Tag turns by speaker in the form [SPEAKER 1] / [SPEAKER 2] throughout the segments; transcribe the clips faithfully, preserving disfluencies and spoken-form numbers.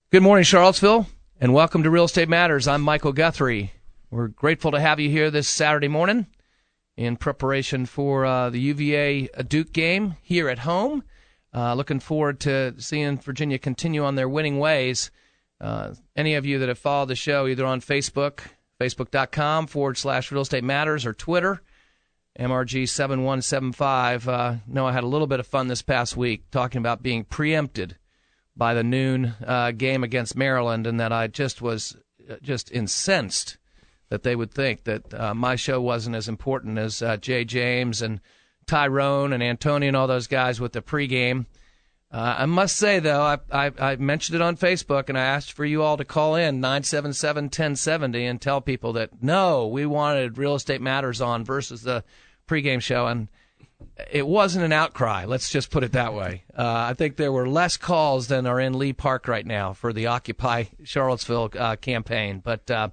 [SPEAKER 1] Good morning, Charlottesville, and welcome to Real Estate Matters. I'm Michael Guthrie. We're grateful to have you here this Saturday morning in preparation for uh, the U V A Duke game here at home. Uh, looking forward to seeing Virginia continue on their winning ways. Uh, any of you that have followed the show either on Facebook, facebook.com forward slash Real Estate Matters, or Twitter, M R G seven one seven five, uh, know I had a little bit of fun this past week talking about being preempted by the noon uh, game against Maryland, and that I just was just incensed that they would think that uh, my show wasn't as important as uh, Jay James and Tyrone and Antonio and all those guys with the pregame. Uh, I must say, though, I, I, I mentioned it on Facebook, and I asked for you all to call in nine seven seven, one zero seven zero and tell people that, no, we wanted Real Estate Matters on versus the pregame show, and it wasn't an outcry. Let's just put it that way. Uh, I think there were less calls than are in Lee Park right now for the Occupy Charlottesville uh, campaign. But uh,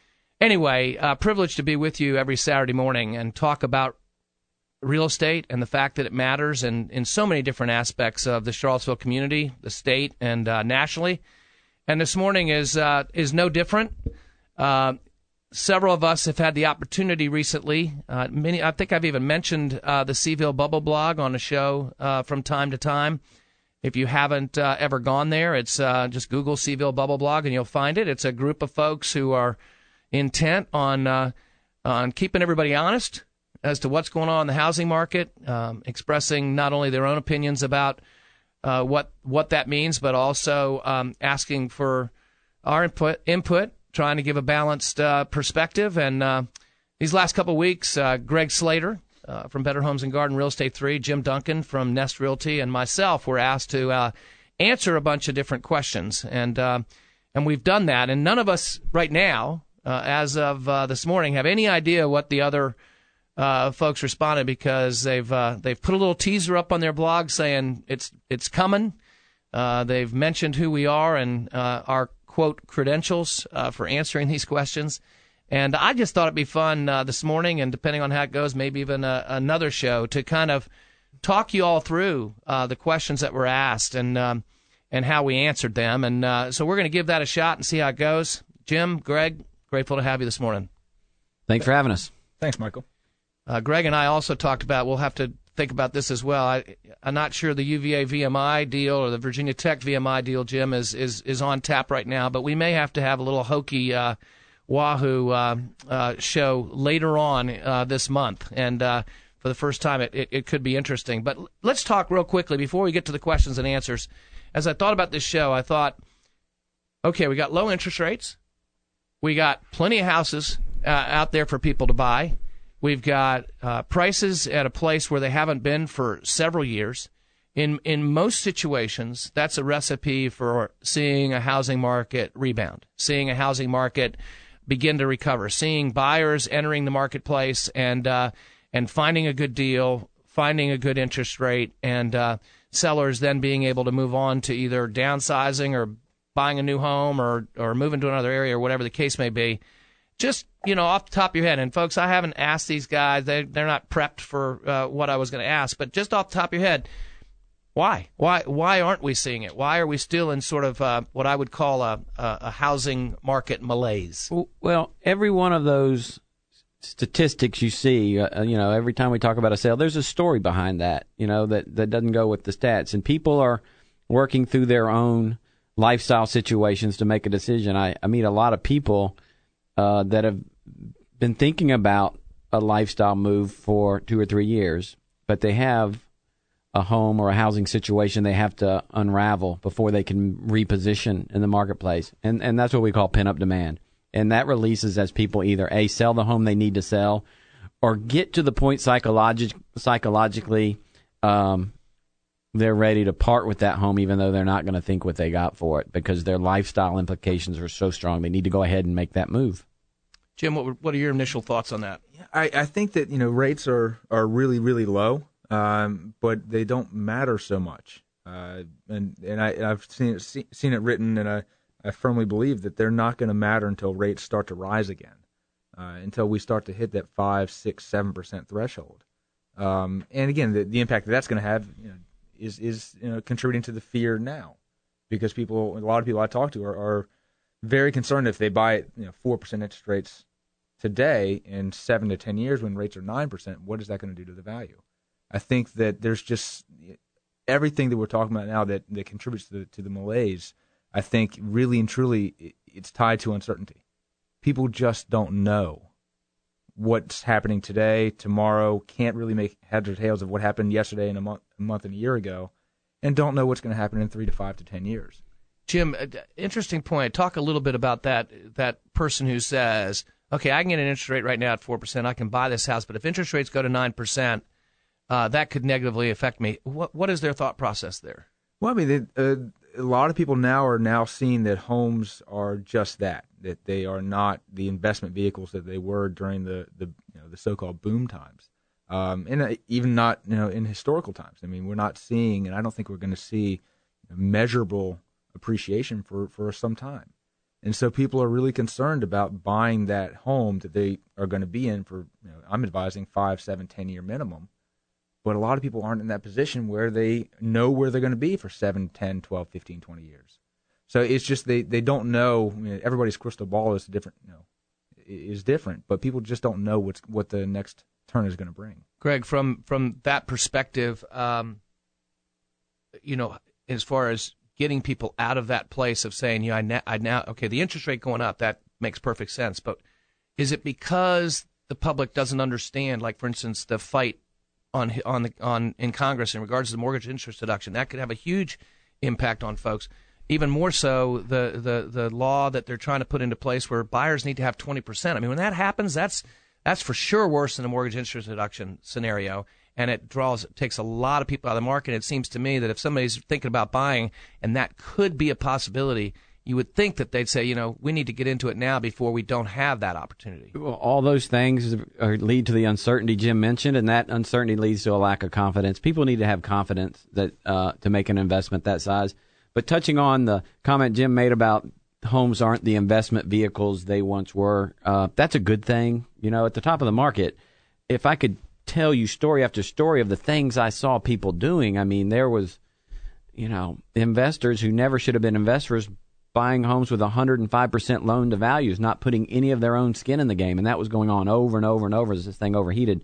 [SPEAKER 1] anyway, uh, privileged to be with you every Saturday morning and talk about real estate and the fact that it matters in, in so many different aspects of the Charlottesville community, the state, and uh, nationally. And this morning is uh, is no different. Uh, Several of us have had the opportunity recently. Uh, many, I think I've even mentioned uh, the Seaville Bubble blog on the show uh, from time to time. If you haven't uh, ever gone there, it's uh, just Google Seaville Bubble blog and you'll find it. It's a group of folks who are intent on uh, on keeping everybody honest as to what's going on in the housing market, um, expressing not only their own opinions about uh, what what that means, but also um, asking for our input input. Trying to give a balanced uh, perspective. And uh, these last couple of weeks, uh, Greg Slater uh, from Better Homes and Garden Real Estate three, Jim Duncan from Nest Realty, and myself were asked to uh, answer a bunch of different questions. And uh, and we've done that. And none of us right now, uh, as of uh, this morning, have any idea what the other uh, folks responded, because they've uh, they've put a little teaser up on their blog saying it's, it's coming. Uh, they've mentioned who we are and uh, our quote credentials uh, for answering these questions, and I just thought it'd be fun uh, this morning, and depending on how it goes, maybe even a, another show, to kind of talk you all through uh, the questions that were asked and um, and how we answered them. And uh, so we're going to give that a shot and see how it goes. Jim, Greg, grateful to have you this morning.
[SPEAKER 2] Thanks for having us.
[SPEAKER 3] Thanks, Michael.
[SPEAKER 1] Uh, Greg and I also talked about, we'll have to think about this as well. I, I'm not sure the U V A V M I deal or the Virginia Tech V M I deal, Jim, is, is, is on tap right now, but we may have to have a little hokey uh, Wahoo uh, uh, show later on uh, this month. And uh, for the first time, it, it, it could be interesting. But let's talk real quickly before we get to the questions and answers. As I thought about this show, I thought, okay, we got low interest rates. We got plenty of houses uh, out there for people to buy. We've got uh, prices at a place where they haven't been for several years. In in most situations, that's a recipe for seeing a housing market rebound, seeing a housing market begin to recover, seeing buyers entering the marketplace and uh, and finding a good deal, finding a good interest rate, and uh, sellers then being able to move on to either downsizing or buying a new home or, or moving to another area or whatever the case may be. Just, you know, off the top of your head, and folks, I haven't asked these guys, they, they're not prepped for uh, what I was going to ask, but just off the top of your head, why? Why Why aren't we seeing it? Why are we still in sort of uh, what I would call a, a, a housing market malaise?
[SPEAKER 2] Well, every one of those statistics you see, uh, you know, every time we talk about a sale, there's a story behind that, you know, that, that doesn't go with the stats. And people are working through their own lifestyle situations to make a decision. I, I meet a lot of people uh, that have been thinking about a lifestyle move for two or three years, but they have a home or a housing situation they have to unravel before they can reposition in the marketplace. And and that's what we call pent-up demand. And that releases as people either, A, sell the home they need to sell, or get to the point psychologi- psychologically um, they're ready to part with that home, even though they're not going to think what they got for it, because their lifestyle implications are so strong. They need to go ahead and make that move.
[SPEAKER 1] Jim, what what are your initial thoughts on that?
[SPEAKER 3] I, I think that, you know, rates are, are really, really low, um, but they don't matter so much. Uh, and and I, I've seen it, see, seen it written, and I, I firmly believe that they're not going to matter until rates start to rise again, uh, until we start to hit that five, six, seven percent threshold. Um, and again, the, the impact that that's going to have, you know, is is you know contributing to the fear now. because people, a lot of people I talk to are, are very concerned if they buy it, you know, four percent interest rates today in seven to ten years when rates are nine percent, what is that going to do to the value? I think that there's just everything that we're talking about now that, that contributes to the, to the malaise. I think really and truly it's tied to uncertainty. People just don't know what's happening today, tomorrow, can't really make heads or tails of what happened yesterday and a month, a month and a year ago, and don't know what's going to happen in three to five to ten years.
[SPEAKER 1] Jim, interesting point. Talk a little bit about that that person who says, okay, I can get an interest rate right now at four percent. I can buy this house, but if interest rates go to nine percent, uh, that could negatively affect me. What What is their thought process there?
[SPEAKER 3] Well, I mean, they, uh, a lot of people now are now seeing that homes are just that, that they are not the investment vehicles that they were during the, the you know, the so-called boom times. Um, and uh, even not, you know, in historical times. I mean, we're not seeing, and I don't think we're going to see measurable appreciation for, for some time. And so people are really concerned about buying that home that they are going to be in for, you know, I'm advising five, seven, ten year minimum. But a lot of people aren't in that position where they know where they're going to be for seven, ten, twelve, fifteen, twenty years. So it's just they, they don't know. I mean, everybody's crystal ball is different, you know, is different, but people just don't know what's what the next turn is going to bring.
[SPEAKER 1] Greg, from from that perspective, um, you know, as far as getting people out of that place of saying, yeah, I, na- I now, okay, the interest rate going up, that makes perfect sense. But is it because the public doesn't understand, like, for instance, the fight on on the, on in Congress in regards to the mortgage interest deduction? That could have a huge impact on folks. Even more so, the, the, the law that they're trying to put into place where buyers need to have twenty percent. I mean, when that happens, that's that's for sure worse than a mortgage interest deduction scenario. And it draws, it takes a lot of people out of the market. It seems to me that if somebody's thinking about buying and that could be a possibility, you would think that they'd say, you know, we need to get into it now before we don't have that opportunity.
[SPEAKER 2] Well, all those things are, lead to the uncertainty Jim mentioned, and that uncertainty leads to a lack of confidence. People need to have confidence that uh, to make an investment that size. But touching on the comment Jim made about homes aren't the investment vehicles they once were, uh, that's a good thing. You know, at the top of the market, if I could tell you story after story of the things I saw people doing, I mean, there was, you know, investors who never should have been investors buying homes with one hundred five percent loan to values, not putting any of their own skin in the game. And that was going on over and over and over as this thing overheated.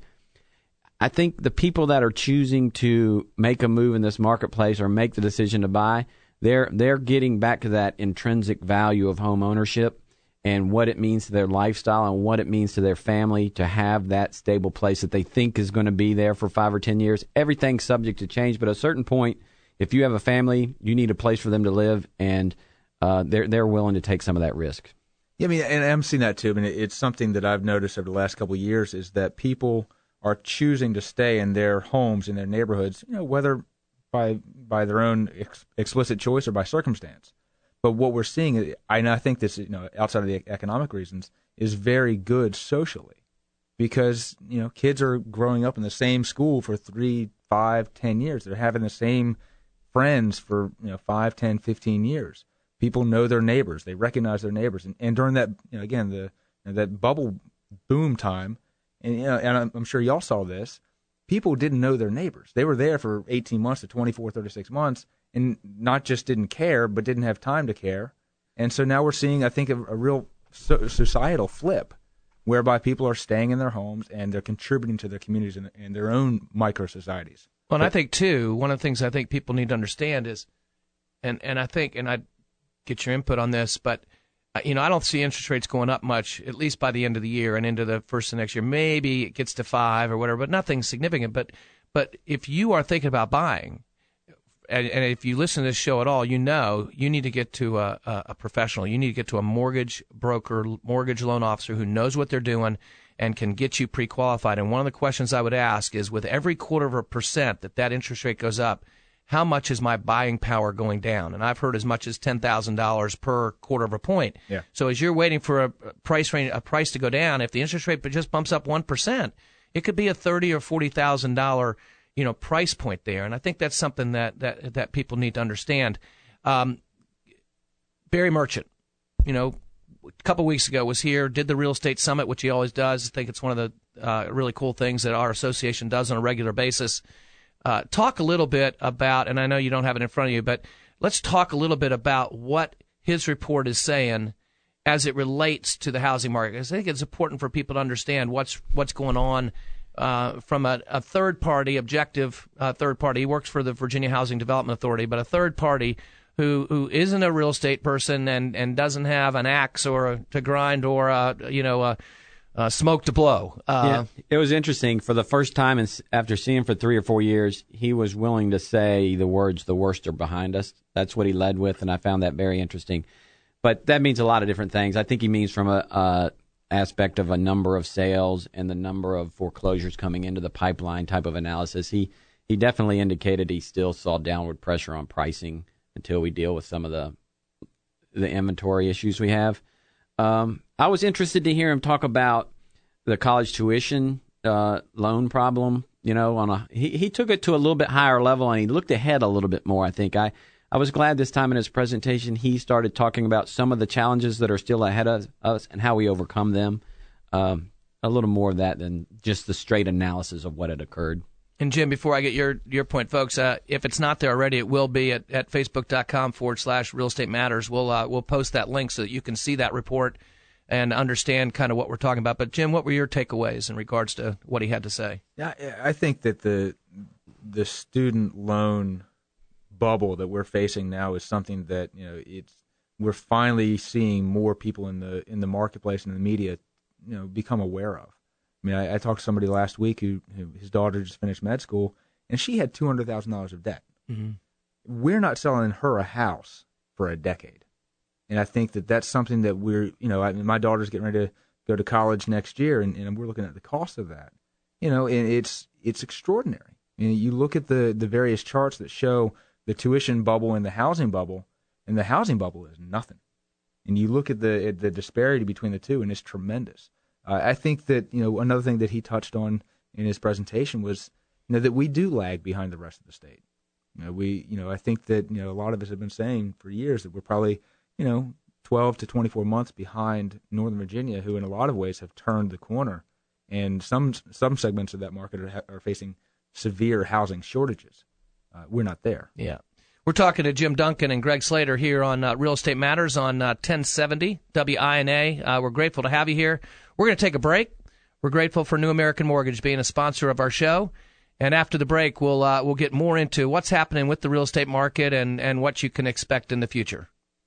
[SPEAKER 2] I think the people that are choosing to make a move in this marketplace or make the decision to buy, they're they're getting back to that intrinsic value of home ownership and what it means to their lifestyle and what it means to their family to have that stable place that they think is going to be there for five or ten years. Everything's subject to change, but at a certain point, if you have a family, you need a place for them to live, and uh, they're they're willing to take some of that risk.
[SPEAKER 3] Yeah, I mean, and I'm seeing that too. I mean, it's something that I've noticed over the last couple of years is that people are choosing to stay in their homes, in their neighborhoods, you know, whether by by their own ex- explicit choice or by circumstance. But what we're seeing, and I think this, you know, outside of the economic reasons, is very good socially, because, you know, kids are growing up in the same school for three, five, ten years. They're having the same friends for, you know, five, ten, fifteen years. People know their neighbors. They recognize their neighbors. And, and during that, you know, again, the you know, that bubble boom time, and you know, and I'm, I'm sure y'all saw this, people didn't know their neighbors. They were there for eighteen months to twenty-four, thirty-six months. And not just didn't care, but didn't have time to care. And so now we're seeing, I think, a, a real so- societal flip, whereby people are staying in their homes and they're contributing to their communities and, and their own micro-societies.
[SPEAKER 1] Well, and I think, too, one of the things I think people need to understand is, and, and I think, and I'd get your input on this, but, uh, you know, I don't see interest rates going up much, at least by the end of the year and into the first of next year. Maybe it gets to five or whatever, but nothing significant. But, but if you are thinking about buying, And, and if you listen to this show at all, you know you need to get to a, a, a professional. You need to get to a mortgage broker, mortgage loan officer who knows what they're doing and can get you pre-qualified. And one of the questions I would ask is, with every quarter of a percent that that interest rate goes up, how much is my buying power going down? And I've heard as much as ten thousand dollars per quarter of a point.
[SPEAKER 3] Yeah.
[SPEAKER 1] So as you're waiting for a price range, a price to go down, if the interest rate just bumps up one percent, it could be a thirty thousand dollars or forty thousand dollars you know, price point there. And I think that's something that, that, that people need to understand. Um, Barry Merchant, you know, a couple of weeks ago was here, did the real estate summit, which he always does. I think it's one of the uh, really cool things that our association does on a regular basis. Uh, talk a little bit about, and I know you don't have it in front of you, but let's talk a little bit about what his report is saying as it relates to the housing market. I think it's important for people to understand what's what's going on uh, from a, a third-party, objective uh, third party. He works for the Virginia Housing Development Authority, but a third party who who isn't a real estate person and, and doesn't have an axe or a, to grind or a, you know a, a smoke to blow. Uh,
[SPEAKER 2] yeah, it was interesting. For the first time, in, after seeing him for three or four years, he was willing to say the words "the worst are behind us." That's what he led with, and I found that very interesting. But that means a lot of different things. I think he means from a, a aspect of a number of sales and the number of foreclosures coming into the pipeline type of analysis. He he definitely indicated he still saw downward pressure on pricing until we deal with some of the the inventory issues we have. Um, I was interested to hear him talk about the college tuition uh, loan problem. You know, on a he, he took it to a little bit higher level and he looked ahead a little bit more. I think I I was glad this time in his presentation he started talking about some of the challenges that are still ahead of us and how we overcome them. Um, a little more of that than just the straight analysis of what had occurred.
[SPEAKER 1] And, Jim, before I get your, your point, folks, uh, if it's not there already, it will be at, at facebook.com forward slash Real Estate Matters. We'll, uh, we'll post that link so that you can see that report and understand kind of what we're talking about. But, Jim, what were your takeaways in regards to what he had to say?
[SPEAKER 3] Yeah, I think that the the student loan bubble that we're facing now is something that, you know, it's we're finally seeing more people in the in the marketplace and the media, you know, become aware of. I mean, I, I talked to somebody last week who, who his daughter just finished med school, and she had two hundred thousand dollars of debt. Mm-hmm. We're not selling her a house for a decade. And I think that that's something that we're, you know, I mean, my daughter's getting ready to go to college next year, and, and we're looking at the cost of that. You know, and it's it's extraordinary. I mean, you look at the, the various charts that show the tuition bubble and the housing bubble, and the housing bubble is nothing. And you look at the at the disparity between the two, and it's tremendous. Uh, I think that, you know, another thing that he touched on in his presentation was, you know, that we do lag behind the rest of the state. You know, we, you know, I think that, you know, a lot of us have been saying for years that we're probably, you know, twelve to twenty-four months behind Northern Virginia, who in a lot of ways have turned the corner. And some some segments of that market are, are facing severe housing shortages. Uh, we're not there.
[SPEAKER 1] Yeah. We're talking to Jim Duncan and Greg Slater here on uh, Real Estate Matters on uh, ten seventy W I N A. Uh, we're grateful to have you here. We're going to take a break. We're grateful for New American Mortgage being a sponsor of our show. And after the break, we'll uh, we'll get more into what's happening with the real estate market and, and what you can expect in the future.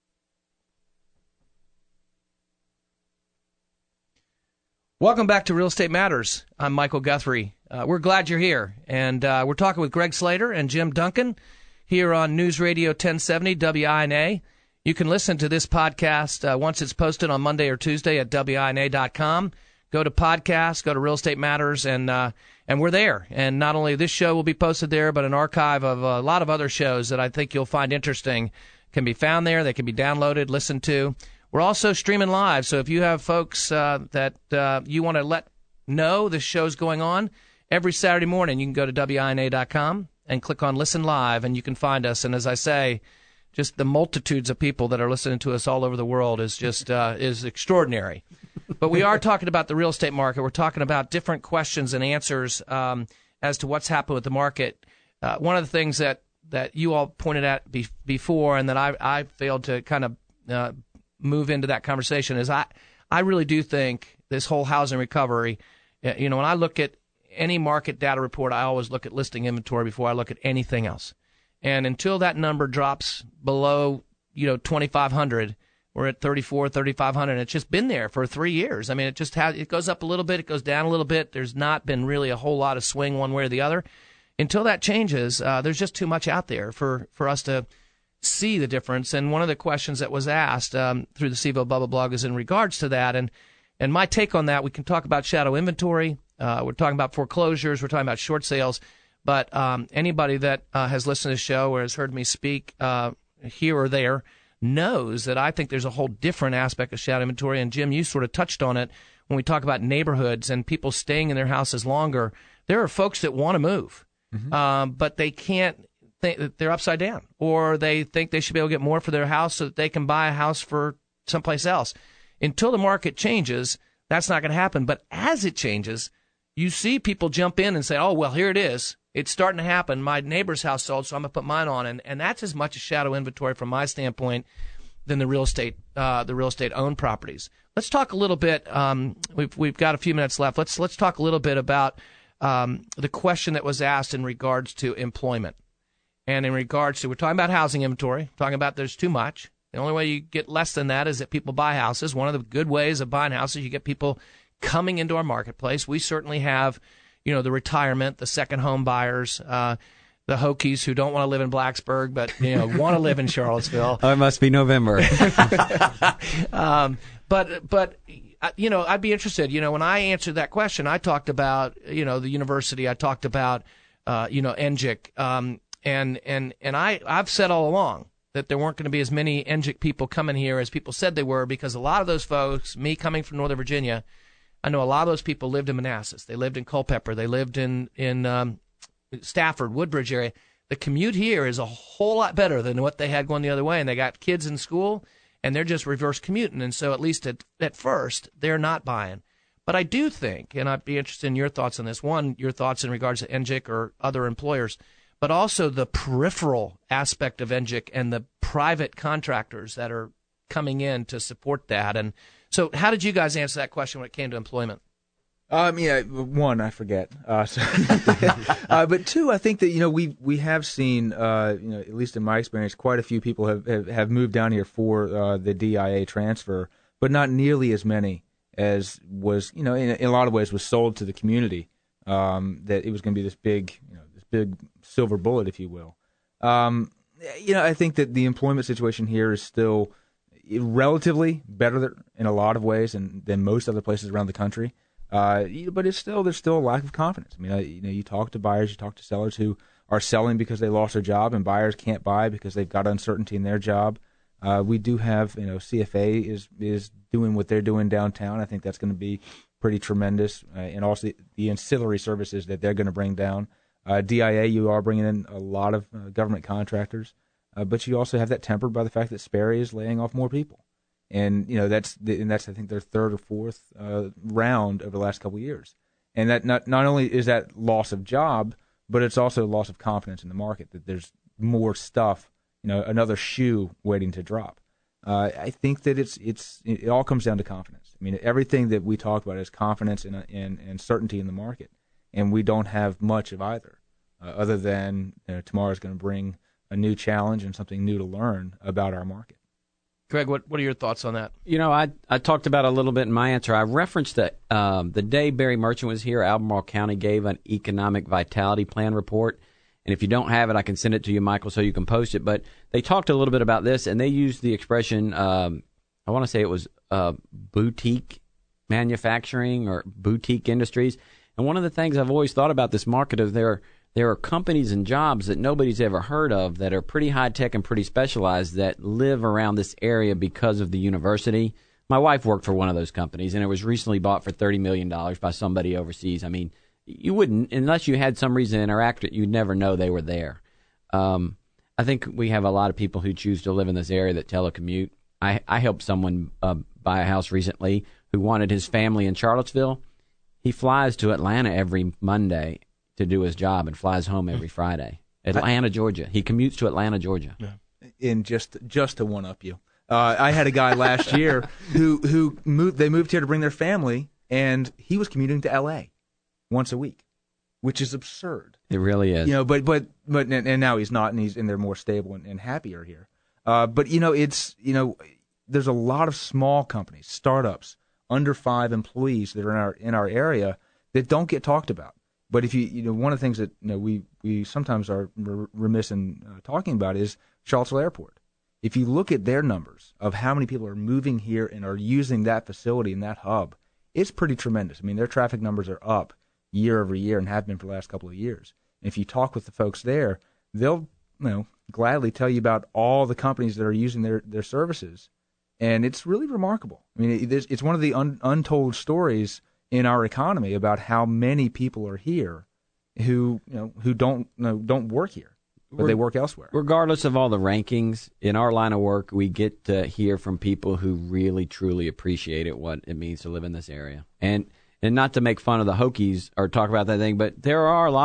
[SPEAKER 1] Welcome back to Real Estate Matters. I'm Michael Guthrie. Uh, we're glad you're here. And uh, we're talking with Greg Slater and Jim Duncan here on News Radio ten seventy W I N A. You can listen to this podcast uh, once it's posted on Monday or Tuesday at W I N A dot com. Go to podcasts, go to Real Estate Matters, and uh, and we're there. And not only this show will be posted there, but an archive of a lot of other shows that I think you'll find interesting can be found there. They can be downloaded, listened to. We're also streaming live, so if you have folks uh, that uh, you want to let know the show's going on, every Saturday morning you can go to W I N A dot com and click on Listen Live, and you can find us. And as I say, just the multitudes of people that are listening to us all over the world is just uh, is extraordinary. But we are talking about the real estate market. We're talking about different questions and answers um, as to what's happened with the market. Uh, one of the things that, that you all pointed at be- before and that I, I failed to kind of uh, move into that conversation is I, I really do think this whole housing recovery, you know, when I look at any market data report, I always look at listing inventory before I look at anything else. And until that number drops below, you know, twenty-five hundred, we're at thirty-four, thirty-five hundred. And it's just been there for three years. I mean, it just has, it goes up a little bit, it goes down a little bit. There's not been really a whole lot of swing one way or the other. Until that changes, uh, there's just too much out there for, for us to see the difference. And one of the questions that was asked um, through the C V O Bubble blog is in regards to that. And and my take on that, we can talk about shadow inventory. Uh, we're talking about foreclosures. We're talking about short sales. But um, anybody that uh, has listened to the show or has heard me speak uh, here or there knows that I think there's a whole different aspect of shadow inventory. And, Jim, you sort of touched on it when we talk about neighborhoods and people staying in their houses longer. There are folks that want to move, mm-hmm. um, but they can't think that they're upside down, or they think they should be able to get more for their house so that they can buy a house for someplace else. Until the market changes, that's not going to happen. But as it changes, you see people jump in and say, oh, well, here it is. It's starting to happen. My neighbor's house sold, so I'm going to put mine on, and, and that's as much a shadow inventory from my standpoint than the real estate uh, the real estate owned properties. Let's talk a little bit. Um, we've we've got a few minutes left. Let's let's talk a little bit about um, the question that was asked in regards to employment, and in regards to we're talking about housing inventory. Talking about there's too much. The only way you get less than that is that people buy houses. One of the good ways of buying houses, you get people coming into our marketplace. We certainly have, you know, the retirement, the second home buyers, uh, the Hokies who don't want to live in Blacksburg but, you know, want to live in Charlottesville.
[SPEAKER 2] Oh, it must be November.
[SPEAKER 1] um, but, but you know, I'd be interested. You know, when I answered that question, I talked about, you know, the university. I talked about, uh, you know, N G I C. Um, and and and I, I've said all along that there weren't going to be as many N G I C people coming here as people said they were, because a lot of those folks, me coming from Northern Virginia, I know a lot of those people lived in Manassas. They lived in Culpeper. They lived in, in um, Stafford, Woodbridge area. The commute here is a whole lot better than what they had going the other way, and they got kids in school, and they're just reverse commuting. And so at least at, at first, they're not buying. But I do think, and I'd be interested in your thoughts on this, one, your thoughts in regards to N G I C or other employers, but also the peripheral aspect of N G I C and the private contractors that are coming in to support that. And so how did you guys answer that question when it came to employment?
[SPEAKER 3] Um, yeah, one, I forget. Uh, so uh, but two, I think that, you know, we we have seen, uh, you know, at least in my experience, quite a few people have, have, have moved down here for uh, the D I A transfer, but not nearly as many as was, you know, in, in a lot of ways was sold to the community, um, that it was going to be this big, you know, this big silver bullet, if you will. Um, you know, I think that the employment situation here is still relatively better in a lot of ways than, than most other places around the country. Uh, but it's still there's still a lack of confidence. I mean, I, you know, you talk to buyers, you talk to sellers who are selling because they lost their job, and buyers can't buy because they've got uncertainty in their job. Uh, we do have, you know, C F A is is doing what they're doing downtown. I think that's going to be pretty tremendous, uh, and also the, the ancillary services that they're going to bring down. Uh, D I A, you are bringing in a lot of uh, government contractors, uh, but you also have that tempered by the fact that Sperry is laying off more people. And you know that's the, and that's I think their third or fourth uh, round over the last couple of years, and that not not only is that loss of job, but it's also loss of confidence in the market that there's more stuff, you know, another shoe waiting to drop. Uh, I think that it's it's it all comes down to confidence. I mean, everything that we talk about is confidence and and, and certainty in the market, and we don't have much of either, uh, other than you know, tomorrow's going to bring a new challenge and something new to learn about our market.
[SPEAKER 1] Greg, what, what are your thoughts on that?
[SPEAKER 2] You know, I I talked about it a little bit in my answer. I referenced that um, the day Barry Merchant was here, Albemarle County gave an economic vitality plan report. And if you don't have it, I can send it to you, Michael, so you can post it. But they talked a little bit about this, and they used the expression, um, I want to say it was uh, boutique manufacturing or boutique industries. And one of the things I've always thought about this market is there There are companies and jobs that nobody's ever heard of that are pretty high-tech and pretty specialized that live around this area because of the university. My wife worked for one of those companies, and it was recently bought for thirty million dollars by somebody overseas. I mean, you wouldn't, unless you had some reason to interact with it, you'd never know they were there. Um, I think we have a lot of people who choose to live in this area that telecommute. I, I helped someone uh, buy a house recently who wanted his family in Charlottesville. He flies to Atlanta every Monday to do his job and flies home every Friday. Atlanta, Georgia. He commutes to Atlanta, Georgia.
[SPEAKER 3] Yeah. In just just to one up you, uh, I had a guy last year who who moved. They moved here to bring their family, and he was commuting to L A once a week, which is absurd.
[SPEAKER 2] It really is.
[SPEAKER 3] You know, but but but and now he's not, and he's and they're more stable and, and happier here. Uh, but you know, it's you know, there's a lot of small companies, startups, under five employees that are in our in our area that don't get talked about. But if you, you know, one of the things that you know we, we sometimes are remiss in uh, talking about is Charlottesville Airport. If you look at their numbers of how many people are moving here and are using that facility and that hub, it's pretty tremendous. I mean, their traffic numbers are up year over year and have been for the last couple of years. And if you talk with the folks there, they'll you know gladly tell you about all the companies that are using their, their services, and it's really remarkable. I mean, it, it's one of the un, untold stories in our economy about how many people are here who you know who don't you know, don't work here, but We're, they work elsewhere.
[SPEAKER 2] Regardless of all the rankings, in our line of work, we get to hear from people who really, truly appreciate it, what it means to live in this area. And and not to make fun of the Hokies or talk about that thing, but there are a lot of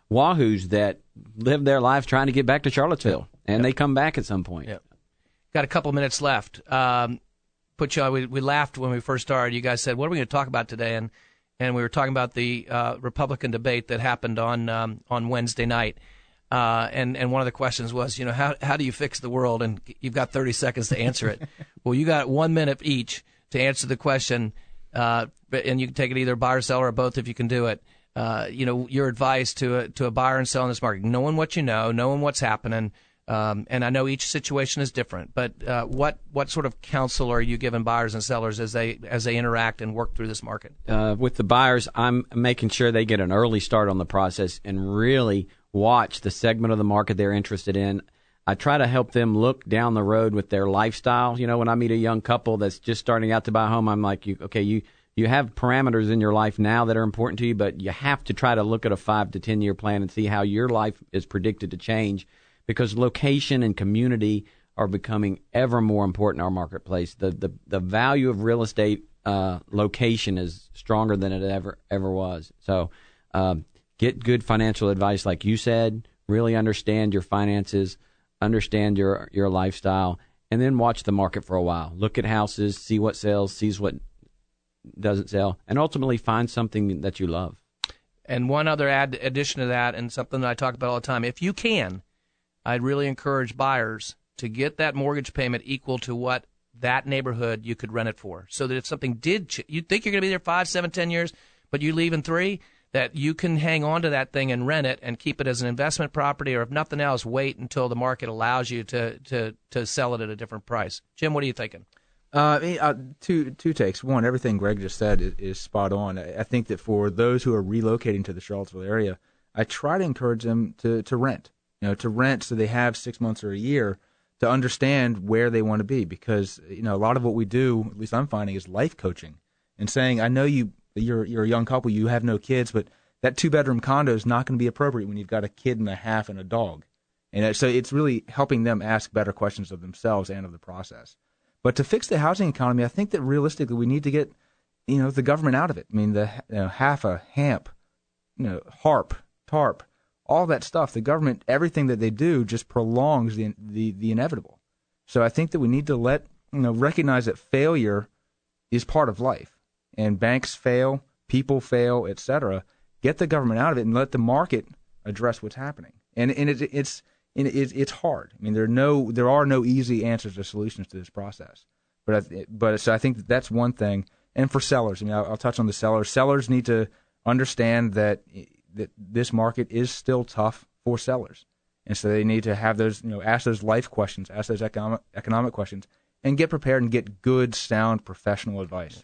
[SPEAKER 2] wahoos that live their lives trying to get back to Charlottesville, and yep. they come back at some point.
[SPEAKER 1] Yep. Got a couple minutes left. Um, put you on, we, we laughed when we first started. You guys said, what are we going to talk about today? And and we were talking about the uh, Republican debate that happened on um, on Wednesday night. Uh, and, and one of the questions was, you know, how how do you fix the world? And you've got thirty seconds to answer it. Well, you got one minute each to answer the question, uh, and you can take it either buyer, seller, or both if you can do it. Uh, you know, your advice to a, to a buyer and seller in this market, knowing what you know, knowing what's happening. Um, and I know each situation is different, but uh, what what sort of counsel are you giving buyers and sellers as they as they interact and work through this market?
[SPEAKER 2] Uh, with the buyers, I'm making sure they get an early start on the process and really watch the segment of the market they're interested in. I try to help them look down the road with their lifestyle. You know, when I meet a young couple that's just starting out to buy a home, I'm like, you, okay, you, you have parameters in your life now that are important to you, but you have to try to look at a five to ten year plan and see how your life is predicted to change, because location and community are becoming ever more important in our marketplace. The the, the value of real estate uh, location is stronger than it ever ever was. So um, get good financial advice, like you said. Really understand your finances, understand your your lifestyle, and then watch the market for a while. Look at houses, see what sells, sees what doesn't sell, and ultimately find something that you love.
[SPEAKER 1] And one other add, addition to that, and something that I talk about all the time, if you can, I'd really encourage buyers to get that mortgage payment equal to what that neighborhood you could rent it for, so that if something did, ch- you think you're going to be there five, seven, ten years, but you leave in three, that you can hang on to that thing and rent it and keep it as an investment property, or if nothing else, wait until the market allows you to to, to sell it at a different price. Jim, what are you thinking?
[SPEAKER 3] Uh, uh, two two takes. One, everything Greg just said is, is spot on. I, I think that for those who are relocating to the Charlottesville area, I try to encourage them to, to rent. You know, to rent so they have six months or a year to understand where they want to be. Because, you know, a lot of what we do, at least I'm finding, is life coaching and saying, I know you you're you're a young couple, you have no kids, but that two bedroom condo is not going to be appropriate when you've got a kid and a half and a dog. And so it's really helping them ask better questions of themselves and of the process. But to fix the housing economy, I think that realistically we need to get, you know, the government out of it. I mean, the you know, HAFA, HAMP, you know, HARP, TARP, all that stuff. The government, everything that they do just prolongs the the, the inevitable. So I think that we need to let, you know, recognize that failure is part of life. And banks fail, people fail, et cetera. Get the government out of it and let the market address what's happening. And and it, it's And it, it's hard. I mean, there are no there are no easy answers or solutions to this process. But I, but so I think that that's one thing. And for sellers, I mean, I'll, I'll touch on the sellers. Sellers need to understand that that this market is still tough for sellers, and so they need to have those, you know, ask those life questions, ask those economic economic questions, and get prepared and get good, sound, professional advice.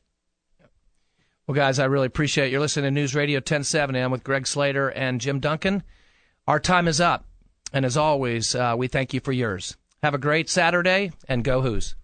[SPEAKER 1] Well, guys, I really appreciate it. You're listening to News Radio ten seventy. I'm with Greg Slater and Jim Duncan. Our time is up. And as always, uh, we thank you for yours. Have a great Saturday, and go Hoos.